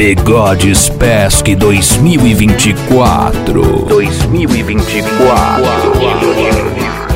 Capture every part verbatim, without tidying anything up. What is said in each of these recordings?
Bigodes Pesque dois mil e vinte e quatro. dois mil e vinte e quatro.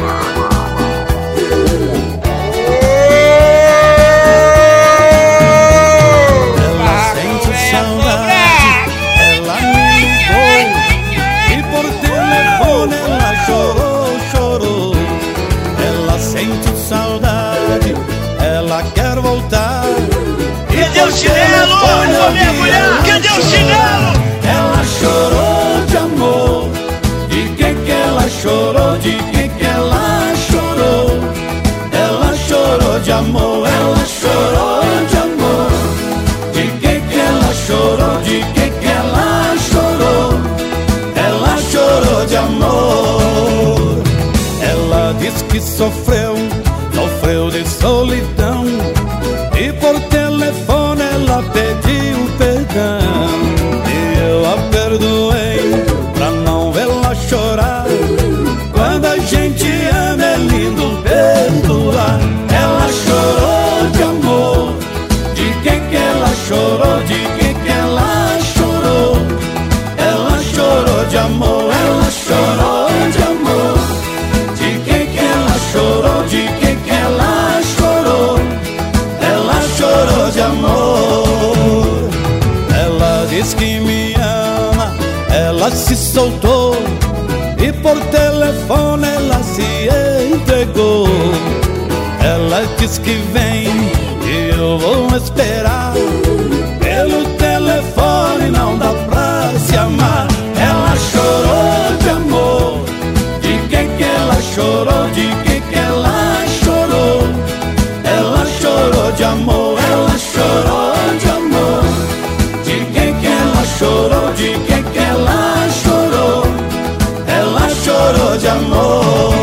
Cadê o chinelo? Vou mergulhar! Cadê o chinelo? Ela chorou de amor. De que que ela chorou? De que que ela chorou? Ela chorou de amor. Ela chorou de amor. De que que ela chorou? De que que ela chorou? Ela chorou de amor. Ela diz que sofreu, sofreu de solidão. E por telefone ela pediu perdão. E eu a perdoei pra não vê-la chorar. Quando a gente ama é lindo perdoar. Ela chorou de amor. De que que ela chorou? De que que ela chorou? Ela chorou de amor. Ela chorou de amor. De que que ela chorou? De que que ela chorou? Ela chorou de amor. Ela diz que me ama. Ela se soltou. E por telefone ela se entregou. Ela diz que vem e eu vou esperar. Pelo telefone não dá pra se amar. Ela chorou de amor. De que que ela chorou? De que que ela chorou? Ela chorou de amor. Ela chorou de amor. De que que ela chorou? De que que ela chorou? Ela chorou de amor.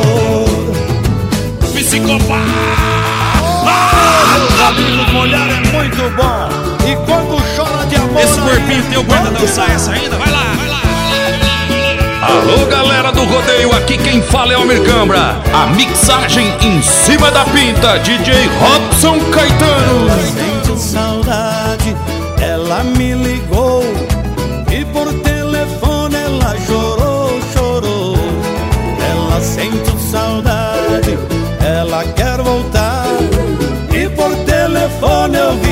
Psicopata! O molhar é muito bom. E quando chora de amor. Esse corpinho teu guarda dançar essa ainda? Vai lá, vai lá, vai lá. Alô, galera do rodeio, aqui quem fala é o Mircambra. A mixagem em cima da pinta, D J Robson Caetano. Sente saudade, ela me ligou. E por telefone ela chorou, chorou. Ela sente saudade, ela quer voltar. E por telefone eu vi